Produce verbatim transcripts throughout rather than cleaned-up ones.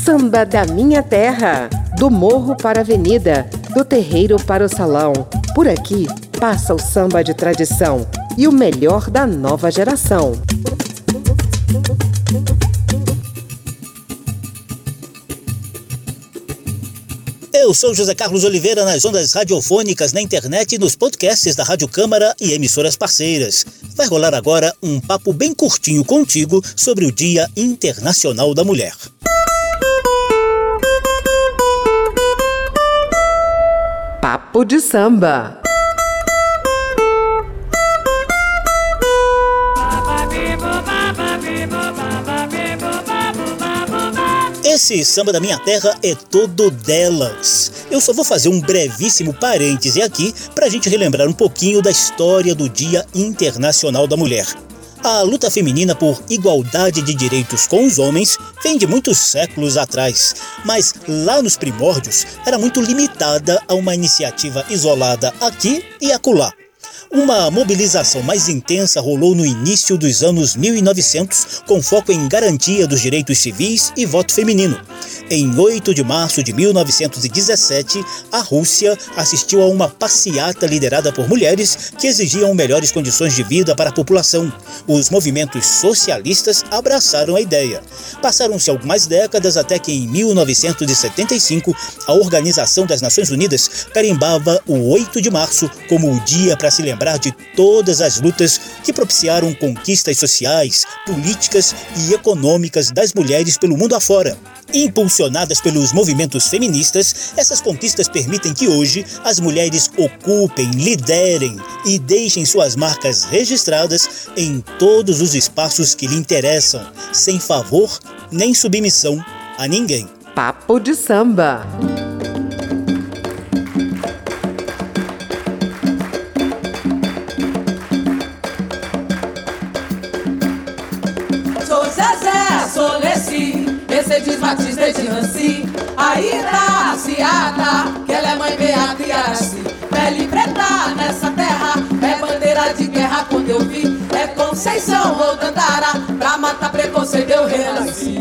Samba da minha terra, do morro para a avenida, do terreiro para o salão. Por aqui passa o samba de tradição e o melhor da nova geração. Eu sou José Carlos Oliveira, nas ondas radiofônicas, na internet e nos podcasts da Rádio Câmara e emissoras parceiras. Vai rolar agora um papo bem curtinho contigo sobre o Dia Internacional da Mulher. Papo de samba. Esse samba da minha terra é todo delas. Eu só vou fazer um brevíssimo parêntese aqui para a gente relembrar um pouquinho da história do Dia Internacional da Mulher. A luta feminina por igualdade de direitos com os homens vem de muitos séculos atrás, mas lá nos primórdios era muito limitada a uma iniciativa isolada aqui e acolá. Uma mobilização mais intensa rolou no início dos anos mil e novecentos, com foco em garantia dos direitos civis e voto feminino. Em oito de março de mil novecentos e dezessete, a Rússia assistiu a uma passeata liderada por mulheres que exigiam melhores condições de vida para a população. Os movimentos socialistas abraçaram a ideia. Passaram-se algumas décadas até que, em mil novecentos e setenta e cinco, a Organização das Nações Unidas carimbava o oito de março como o dia para se lembrar de todas as lutas que propiciaram conquistas sociais, políticas e econômicas das mulheres pelo mundo afora. Impulsionadas pelos movimentos feministas, essas conquistas permitem que hoje as mulheres ocupem, liderem e deixem suas marcas registradas em todos os espaços que lhe interessam, sem favor nem submissão a ninguém. Papo de samba. Sou Zezé, sou Leci, Mercedes Batista de Nancy, Aida, Ciata, que ela é mãe beata e Araci. Pele preta nessa terra, é bandeira de guerra quando eu vi. É Conceição ou Dandara, pra matar preconceito eu renasci.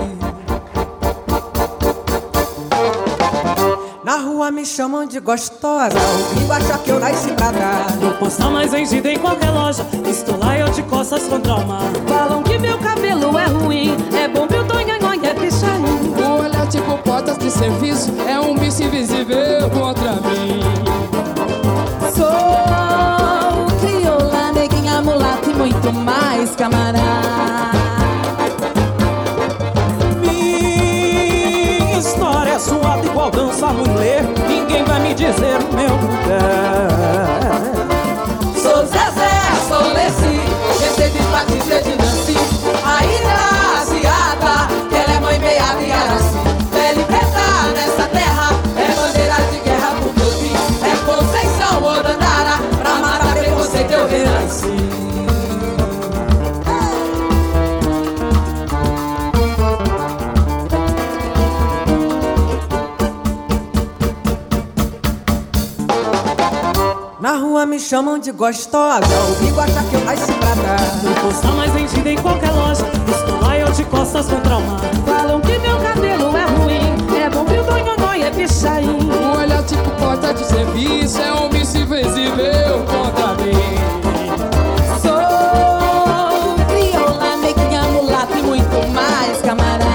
Na rua me chamam de gostosa, o gringo acha que eu nasci pra dar. Vou postar mais vendida em qualquer loja, estou lá eu de costas contra o mar. Falam que meu cabelo é ruim, é bom meu tonhonhon é pichain. O olhar tipo portas de serviço, é um bicho invisível contra mim. Sou crioula, neguinha, mulata e muito mais, camarada. Minha história é suada igual dança mulher, ninguém vai me dizer o meu lugar. Sou Zezé, sou Leci, Mercedes Batista de Nancy, Aida, Ciata, que ela é mãe beata e Araci. Pele preta nessa terra, é bandeira de guerra por meu fim. É Conceição ou Dandara, pra matar preconceito eu renasci. Na rua me chamam de gostosa, o gringo acha que eu nasci pra dar. Vou postar mais vendida em qualquer loja, estou lá eu de costas contra o mar. Falam que meu cabelo é ruim, é bom meu tonhonhon é pichain. O olhar tipo porta de serviço, é um bicho invisível contra mim. Sou crioula, neguinha, mulata e muito mais, camarada.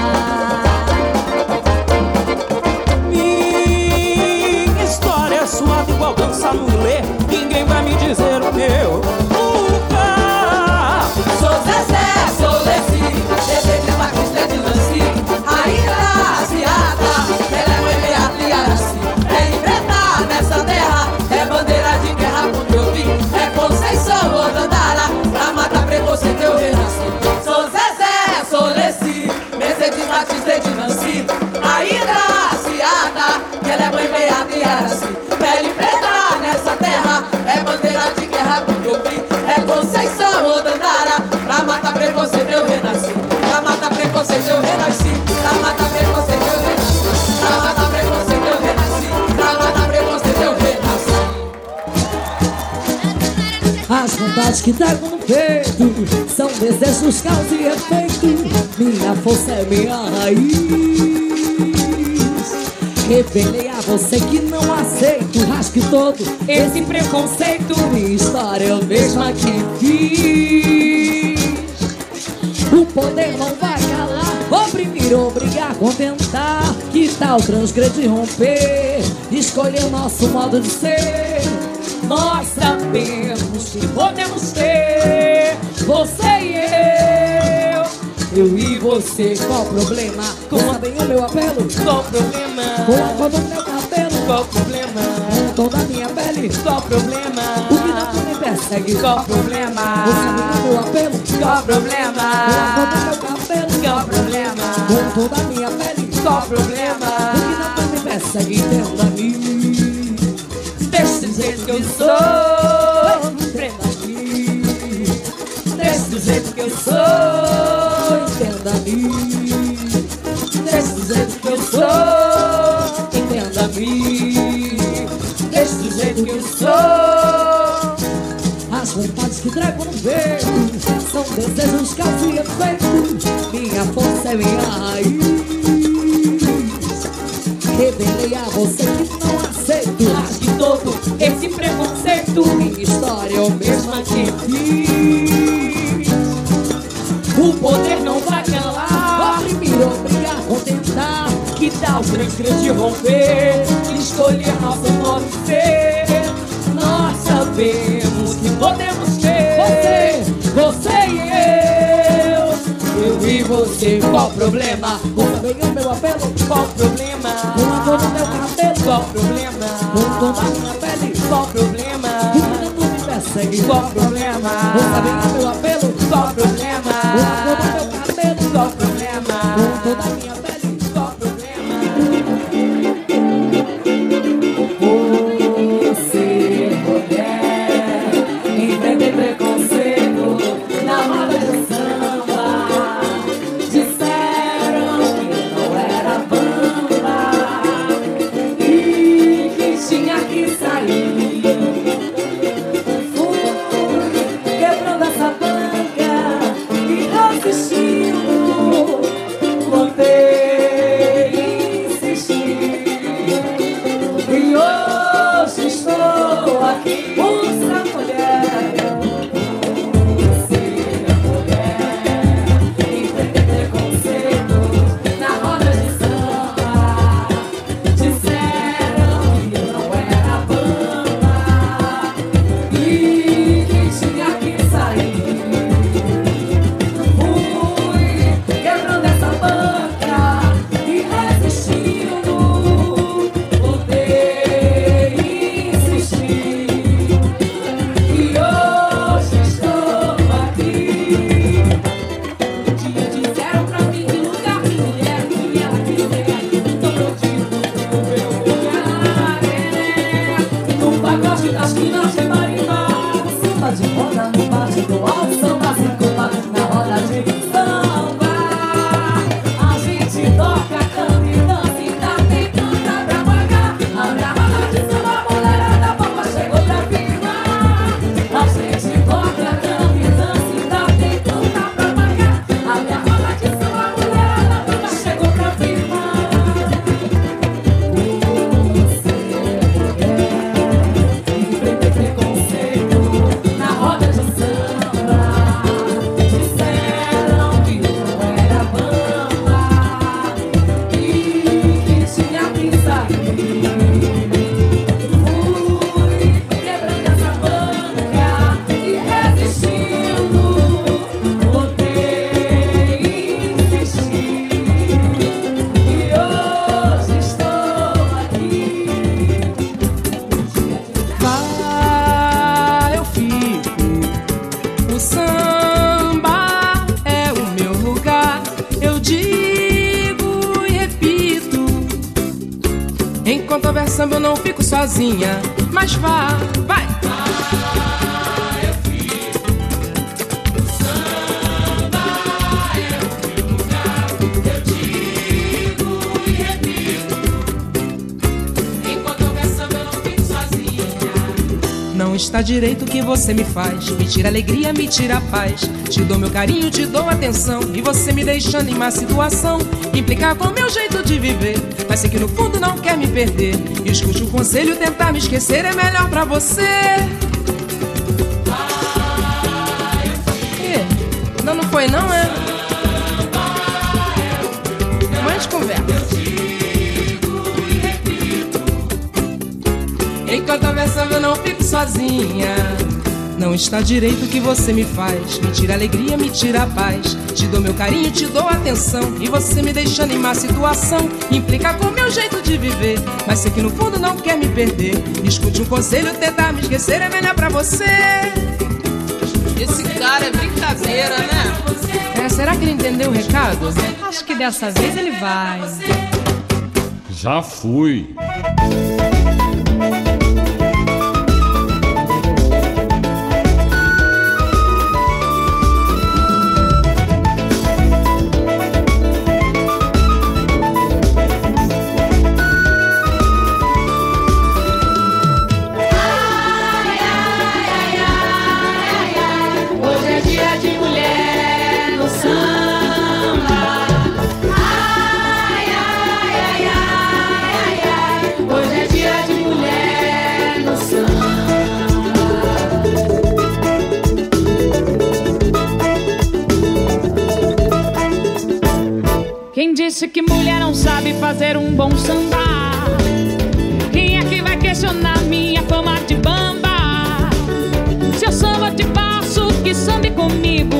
Minha história é suada igual dança mulher, ninguém vai me dizer o meu lugar. Sou Zezé, sou Leci, Mercedes Batista de Nancy, Aida, Ciata, ela é mãe beata e Araci. Pele preta nessa terra, é bandeira de guerra quando eu vi. É Conceição ou Dandara, pra matar preconceito eu renasci. Sou Zezé, sou Leci, Mercedes Batista de Nancy, Aida, Ciata, ela é mãe beata e Araci. Pele preta nessa terra, é bandeira de guerra quando eu vi. É Conceição ou Dandara, pra matar preconceito eu renasci. Pra matar preconceito eu renasci. Pra matar preconceito eu renasci. Pra matar preconceito eu renasci. Pra matar preconceito eu renasci. As vontades que trago no peito são desejos, causa e efeito. Minha força é minha raiz. Revelei a você que não aceito, rasgue todo esse preconceito. Minha história eu mesma que fiz. O poder não vai calar, oprimir, obrigar, contentar. Que tal transgredir, romper, escolher o nosso modo de ser? Nós sabemos que podemos ter, você e eu, eu e você. Qual o problema? Sabem o meu apelo? Qual o problema? Com a cor do meu cabelo? Qual o problema? Com toda a minha pele? Qual o problema? O que não me persegue? Qual o problema? Sabem o meu apelo? Qual o problema? Com a cor do meu cabelo? Qual o problema? Com toda a minha pele? Qual o problema? O que não me persegue? Entenda-me. Desse jeito que eu sou, Entenda-me. desse jeito que eu sou, Entenda-me. desse jeito que eu sou, Entenda-me. desse jeito que eu sou. As vontades que trago no peito são desejos causa e efeito. Minha força é minha raiz. Revelei a você que não aceito, Rasgue todo esse preconceito. minha história eu mesma que fiz. O poder não vai calar. Oprimir, obrigar, contentar. Que tal transgredir, romper, escolher nosso modo de ser? Nós sabemos que podemos ter, Você, você e eu, eu e você. Qual o problema? você bem o meu apelo? Qual o problema? Com a cor do meu cabelo? Qual o problema? Com toda a minha pele? Qual o problema? O que não me persegue? Qual o problema? Você bem o meu apelo? Qual o problema? Com a cor do meu cabelo? Qual o problema? Com toda a minha pele? Qual o problema? Você, mulher, enfrentei preconceito na roda de samba. Disseram que não era bamba e que tinha que sair. Fui quebrando essa banca e resistindo. Lutei, insisti. E hoje estou aqui. Ouça, mulher, você é mulher, enfrentei preconceito na roda de samba. Disseram que não era bamba e que tinha que sair. Fui quebrando essa banca e resistindo. Lutei, insisti. E hoje estou aqui. Um dia disseram pra mim que lugar de mulher que ela quiser. Tô prontinho pro meu lugar. No pacote das quinas de Marimba. Samba de roda no bate do alto, samba sem culpa na roda de samba. A gente toca, canta e dança e dá tem tanta pra pagar. Abre a roda de samba, a mulherada bomba chegou pra firmar. A gente toca, canta e dança e dá tem tanta pra pagar. Abre a roda de samba, a mulherada bomba chegou pra firmar. Você, mulher, enfrentei preconceito na roda de samba. Disseram que não era bamba e que tinha que sair. Fui quebrando essa banca e resistindo. Lutei, insisti. E hoje estou aqui. Vai, eu fico. O samba é o meu lugar. Eu digo e repito. Enquanto houver samba eu não fico sozinha. Mas vá, vai. Não está direito o que você me faz. Me tira alegria, me tira a paz. Te dou meu carinho, te dou atenção. E você me deixando em má situação, implicar com meu jeito de viver. Mas sei que no fundo não quer me perder. E escute o conselho, tentar me esquecer é melhor pra você. Que? Não, não foi não, é? Mais conversa. Enquanto conversando eu não fico sozinha. Não está direito o que você me faz. Me tira alegria, me tira a paz. Te dou meu carinho, te dou atenção. E você me deixando em má situação, implica com meu jeito de viver. Mas sei que no fundo não quer me perder. Escute um conselho, tentar me esquecer é melhor pra você. Esse cara é brincadeira, né? É, será que ele entendeu o recado? Acho que dessa vez ele vai. Já fui. Quem disse que mulher não sabe fazer um bom samba? Quem é que vai questionar minha fama de bamba? Se eu samba te passo, que sambe comigo.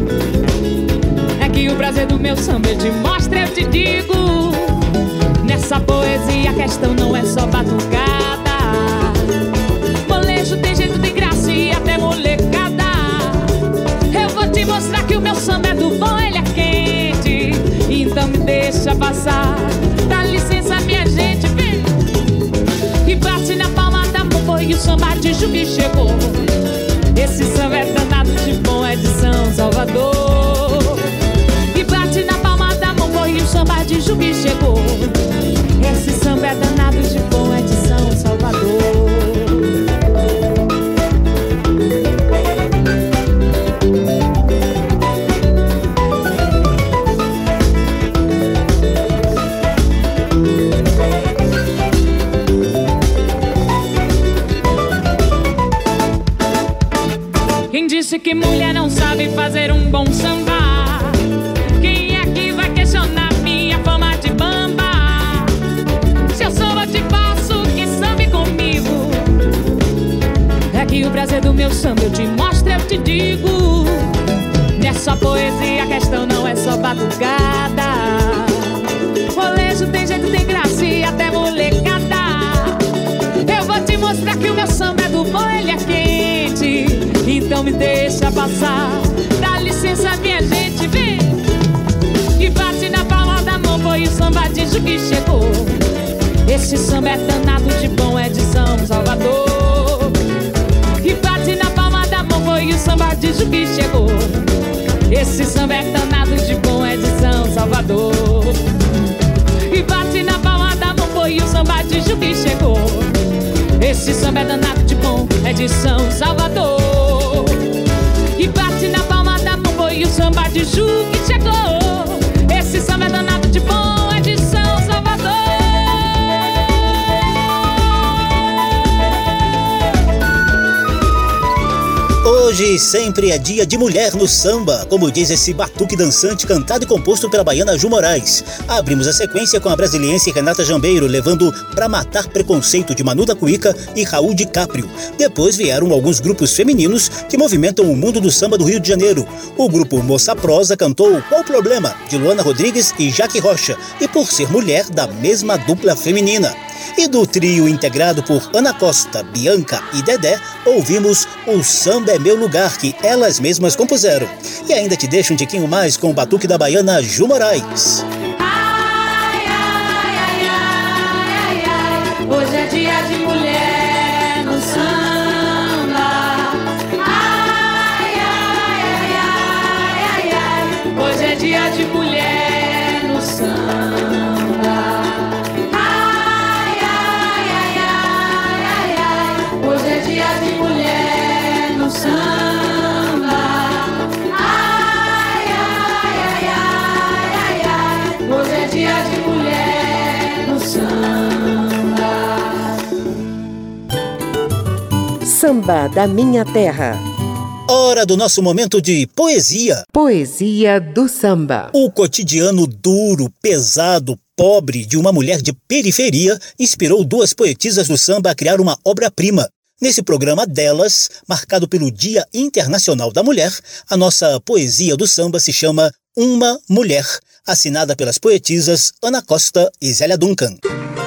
É que o prazer do meu samba eu te mostro, eu te digo. Nessa poesia a questão não é só batucada. Molejo tem jeito, tem graça e até molecada. Eu vou te mostrar que o meu samba é do bom, ele é quente. Então me deixa passar, dá licença minha gente, vem. E bate na palma da mão, foi o samba de Ju que chegou. Esse samba é danado de bom, é de São Salvador. E bate na palma da mão, foi o samba de Ju que chegou. Esse samba é danado de bom, é de São Salvador. Quem disse que mulher não sabe fazer um bom samba? Quem é que vai questionar minha fama de bamba? Se eu samba te passo, que sambe comigo. É que o prazer do meu samba eu te mostro, eu te digo. Nessa poesia a questão não é só batucada. Molejo tem jeito, tem graça e até molecada. Eu vou te mostrar que o meu samba é do bom, ele é quente. Então me deixa passar, dá licença minha gente, vem. E bate na palma da mão, foi o samba de Ju que chegou. Esse samba é danado de bom, é de São Salvador. E bate na palma da mão, foi o samba de Ju que chegou. Esse samba é danado de bom, é de São Salvador. E bate na palma da mão, foi o samba de Ju que chegou. Esse samba é danado de bom, é de São Salvador. E bate na palma da mão, foi o samba de Ju que chegou. Esse samba é danado de bom, é de São Salvador. Hoje sempre é dia de mulher no samba, como diz esse batuque dançante cantado e composto pela baiana Ju Moraes. Abrimos a sequência com a brasiliense Renata Jambeiro, levando Pra Matar Preconceito de Manu da Cuíca e Raul DiCaprio. Depois vieram alguns grupos femininos que movimentam o mundo do samba do Rio de Janeiro. O grupo Moça Prosa cantou Qual o Problema, de Luana Rodrigues e Jaque Rocha, e por ser mulher, da mesma dupla feminina. E do trio integrado por Ana Costa, Bianca e Dedé, ouvimos O Samba é Meu Lugar, que elas mesmas compuseram. E ainda te deixo um tiquinho mais com o batuque da baiana Ju Moraes. Ai, ai, ai, ai, ai, ai, hoje é dia de mulher no samba. Ai, ai, ai, ai, ai, ai, hoje é dia de mulher no samba. Dia de mulher Samba da Minha Terra. Hora do nosso momento de poesia. Poesia do samba. O cotidiano duro, pesado, pobre de uma mulher de periferia inspirou duas poetisas do samba a criar uma obra-prima. Nesse programa delas, marcado pelo Dia Internacional da Mulher, a nossa poesia do samba se chama Uma Mulher, assinada pelas poetisas Ana Costa e Zélia Duncan.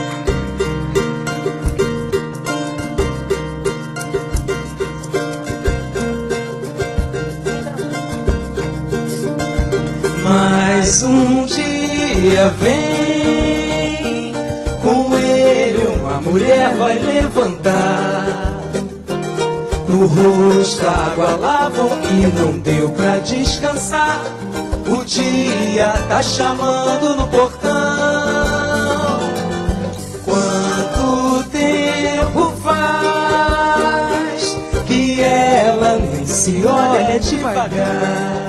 Mais um dia vem, com ele uma mulher vai levantar. No rosto água lavam e não deu pra descansar. O dia tá chamando no portão. Quanto tempo faz que ela nem se olha devagar.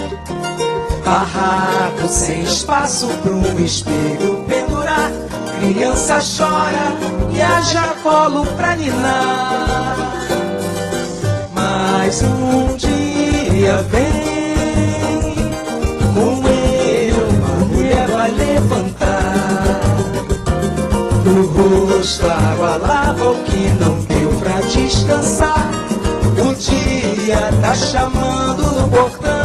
Barraco sem espaço pra um espelho pendurar. Criança chora e haja colo pra ninar. Mais um dia vem, com ele uma mulher vai levantar. No rosto água lava o que não deu pra descansar. O dia tá chamando no portão.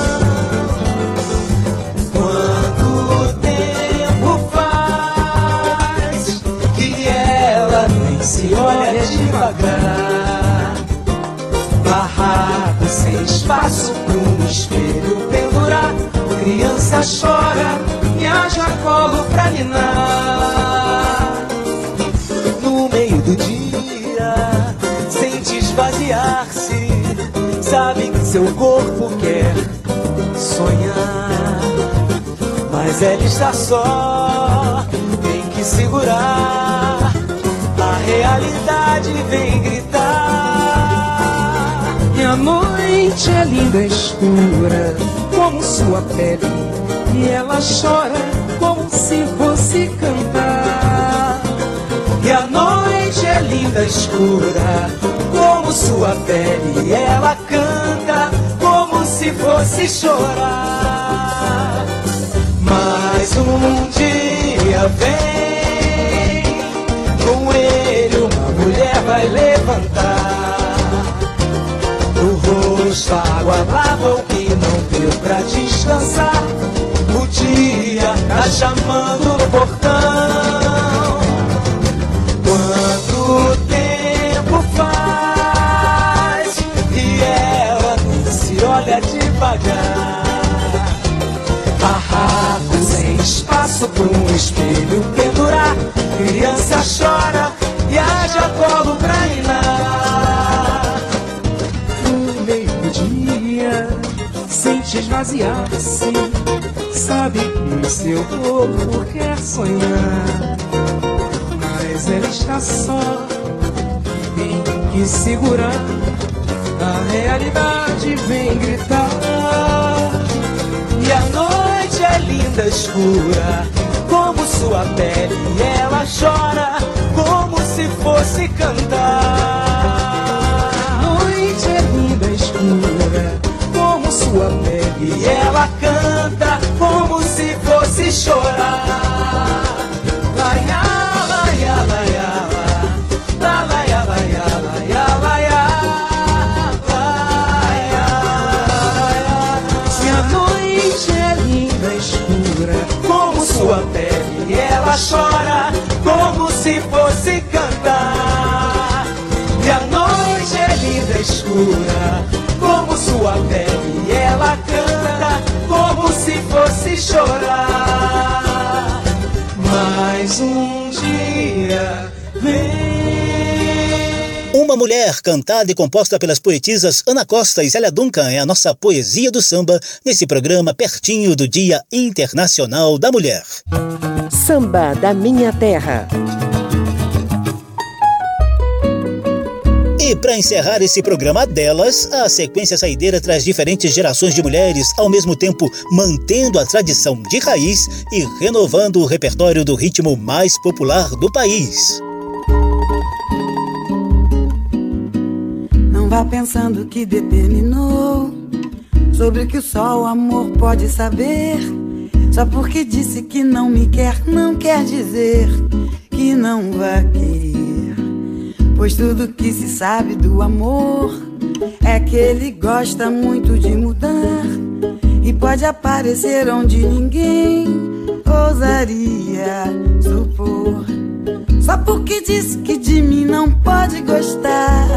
Quanto tempo faz que ela nem se olha devagar. Barraco sem espaço pra um espelho pendurar. Criança chora e haja colo pra ninar. No meio do dia, sente esvaziar-se. Sabe que seu corpo quer sonhar, mas ela está só, tem que segurar. A realidade vem gritar. E a noite é linda, escura, como sua pele, e ela chora como se fosse cantar. E a noite é linda, escura, como sua pele, e ela canta como se fosse chorar. Mais um dia vem, com ele uma mulher vai levantar. No rosto água lava o que não deu pra descansar. O dia tá chamando no portão. Quanto tempo faz que ela nem se olha devagar. Barraco sem espaço pra um espelho pendurar. Criança chora e haja colo pra ninar. No meio do dia, sente esvaziar-se. Sabe que seu corpo quer sonhar, mas ela está só, tem que segurar. A realidade vem gritar. E a noite é linda, escura, como sua pele, e ela chora como se fosse cantar. A noite é linda, escura, como sua pele, e ela canta como se fosse chorar. Laia, laia, laia, la, laia, laia, laia, laia, laia, laia. se a noite é linda, escura, Como sua pele, e ela chora como se fosse cantar. E a noite é linda, escura, como sua pele, e ela canta como se fosse chorar. Mais um dia vem. Uma Mulher, cantada e composta pelas poetisas Ana Costa e Zélia Duncan, é a nossa poesia do samba nesse programa pertinho do Dia Internacional da Mulher. Samba da Minha Terra. E para encerrar esse programa delas, a sequência saideira traz diferentes gerações de mulheres, ao mesmo tempo mantendo a tradição de raiz e renovando o repertório do ritmo mais popular do país. Não vá pensando que determinou sobre o que só o amor pode saber. Só porque disse que não me quer, não quer dizer que não vai querer. Pois tudo que se sabe do amor é que ele gosta muito de mudar e pode aparecer onde ninguém ousaria supor. Só porque disse que de mim não pode gostar,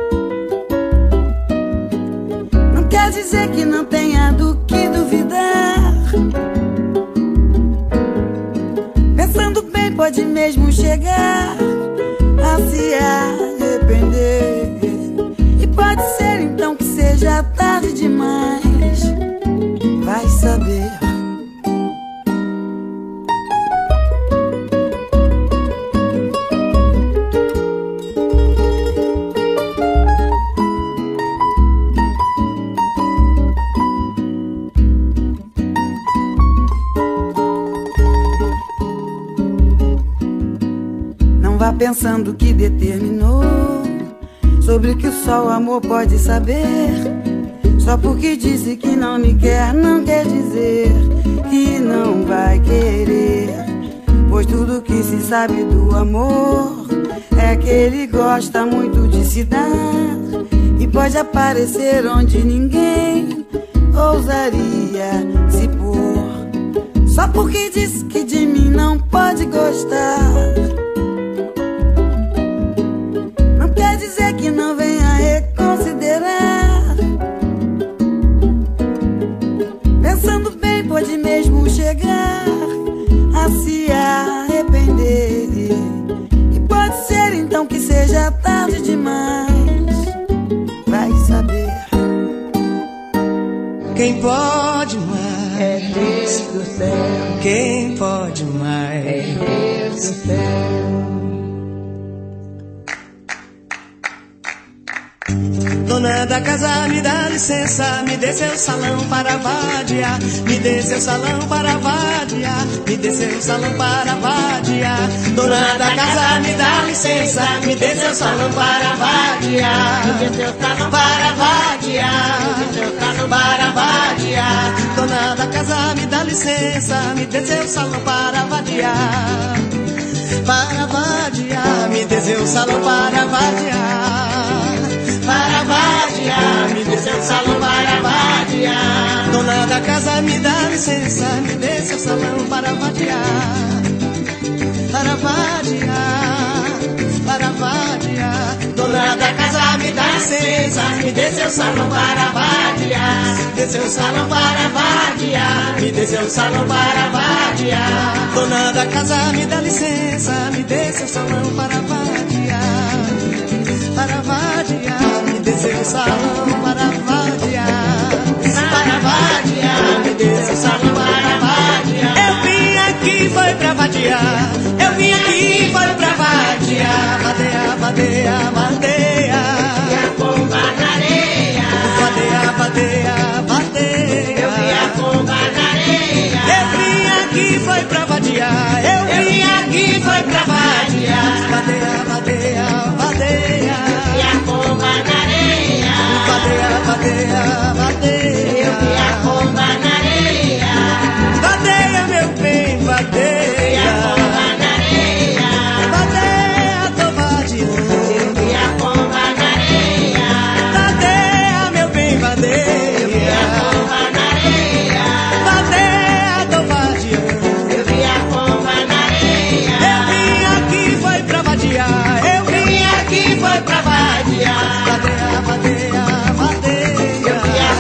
não quer dizer que não tenha do que duvidar. Pensando bem, pode mesmo chegar a se arrepender. E pode ser então que seja tarde demais, vai saber. Vá pensando que determinou sobre o que só o amor pode saber. Só porque disse que não me quer, não quer dizer que não vai querer. Pois tudo que se sabe do amor é que ele gosta muito de se dar e pode aparecer onde ninguém ousaria se pôr. Só porque disse que de mim não pode gostar, quer dizer que não venha reconsiderar. Pensando bem, pode mesmo chegar a se arrepender. E pode ser então que seja tarde demais, vai saber. Quem pode mais é Deus do céu. Quem pode mais é Deus do céu. Dona da casa, me dá licença, me dê seu salão para vadiar, me dê seu salão para vadiar, me dê seu salão para vadiar. Dona da casa, me dá licença, me dê seu salão para vadiar, me dê seu salão para vadiar, me dê seu salão para vadiar. Dona da casa, me dá licença, me dê seu salão para vadiar, para vadiar, me dê seu salão para vadiar. Para vadiar, me dê seu salão para vadiar. Dona da casa, me dá licença, me dê seu salão para vadiar. Para vadiar, para vadiar. Dona da casa, me dá licença, me dê seu salão para vadiar. Dê seu salão para vadiar, me dê seu salão para vadiar. Dona da casa, me dá licença, me dê seu salão para vadiar. Para vadiar, me dê seu salão para vadiar. Para vadiar, me dê seu salão para vadiar. Eu vim aqui, foi pra vadiar. Eu vim aqui, foi pra vadiar. Vadeia, vadeia, vadeia. E a pomba na areia. Vadeia, vadeia, vadeia. Eu vi a pomba na areia. Eu vim aqui, foi pra vadiar. Eu vim aqui, foi pra vadiar. Vadeia, vadeia, vadeia. E a pomba na areia. Vadeia, vadeia, vadeia. Eu vi a pomba na areia. Vadeia, meu bem, vadeia. E a pomba na areia. Vadeia, tô vadiando. Eu vi a pomba na areia. Vadeia, meu bem, vadeia. Eu vi a pomba na areia. Vadeia, tô vadiando. Eu vi a pomba na areia. Eu vim aqui, foi pra vadiar. Eu vim aqui, foi pra vadiar. Vadeia, vadeia, vadeia. Eu vi a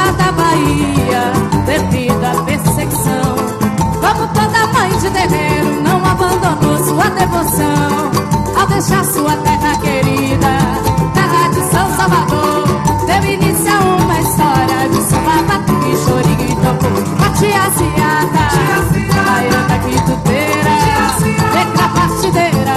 terra da Bahia, devido à perseguição. Como toda mãe de terreiro, não abandonou sua devoção. Ao deixar sua terra querida, terra de São Salvador, deu início a uma história de samba, batuque, chorinho e tambor. A tia Ciata, baiana quituteira, negra partideira,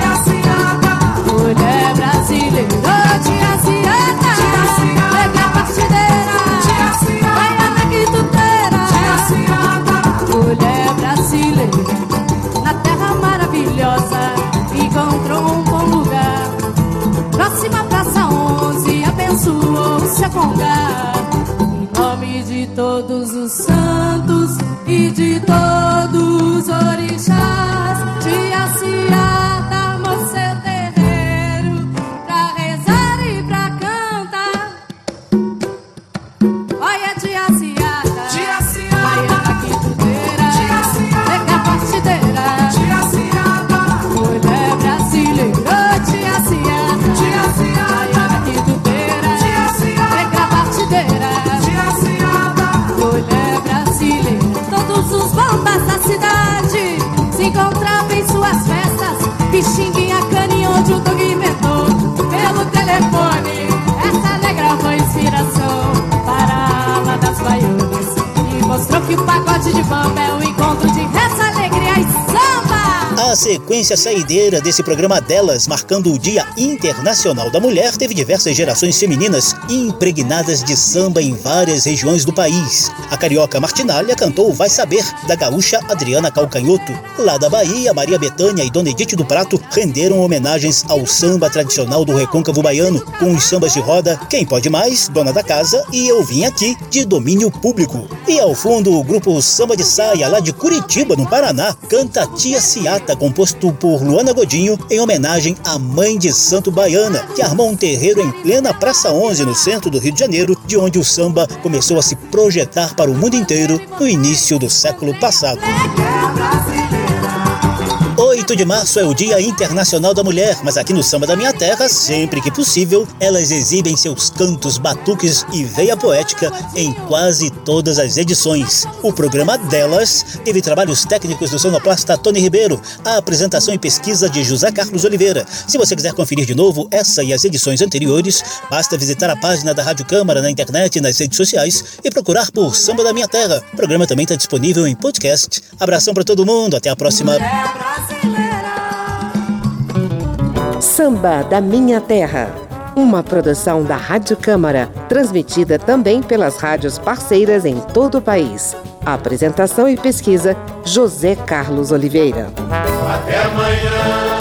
mulher brasileira. Tia Ciata, negra partideira, baiana quituteira, mulher brasileira. Na terra maravilhosa encontrou um bom lugar, próxima à Praça onze, abençoou o seu congar. Em nome de todos os santos e de todos os orixás, tia Ciata armou seu terreiro pra rezar e pra cantar. Olha, tia Ciata, tia Ciata, baiana quituteira, tia Ciata, negra partideira, tia Ciata, mulher brasileira. Tia Ciata, tia Ciata, baiana quituteira, tia Ciata, negra partideira, tia Ciata, mulher brasileira. Todos os bambas da cidade se encontravam em suas festas, Pixinguinha, Canhão, Junto e inventou pelo telefone. Essa negra foi inspiração para a ala das baianas e mostrou que o pagode de bamba é o encontro de reza, alegria e samba. A sequência saideira desse programa Delas, marcando o Dia Internacional da Mulher, teve diversas gerações femininas impregnadas de samba em várias regiões do país. A carioca Martinalha cantou Vai Saber, da gaúcha Adriana Calcanhoto. Lá da Bahia, Maria Bethânia e Dona Edith do Prato renderam homenagens ao samba tradicional do recôncavo baiano, com os sambas de roda Quem Pode Mais, Dona da Casa e Eu Vim Aqui, de domínio público. E ao fundo, o grupo Samba de Saia, lá de Curitiba, no Paraná, canta Tia Ciata, composto por Luana Godinho, em homenagem à mãe de santo baiana, que armou um terreiro em plena Praça onze, no centro do Rio de Janeiro, de onde o samba começou a se projetar para o mundo inteiro no início do século passado. oito de março é o Dia Internacional da Mulher, mas aqui no Samba da Minha Terra, sempre que possível, elas exibem seus cantos, batuques e veia poética em quase todas as edições. O programa Delas teve trabalhos técnicos do sonoplasta Tony Ribeiro, a apresentação e pesquisa de José Carlos Oliveira. Se você quiser conferir de novo essa e as edições anteriores, basta visitar a página da Rádio Câmara na internet e nas redes sociais e procurar por Samba da Minha Terra. O programa também está disponível em podcast. Abração para todo mundo, até a próxima. Samba da Minha Terra, uma produção da Rádio Câmara, transmitida também pelas rádios parceiras em todo o país. Apresentação e pesquisa, José Carlos Oliveira. Até amanhã.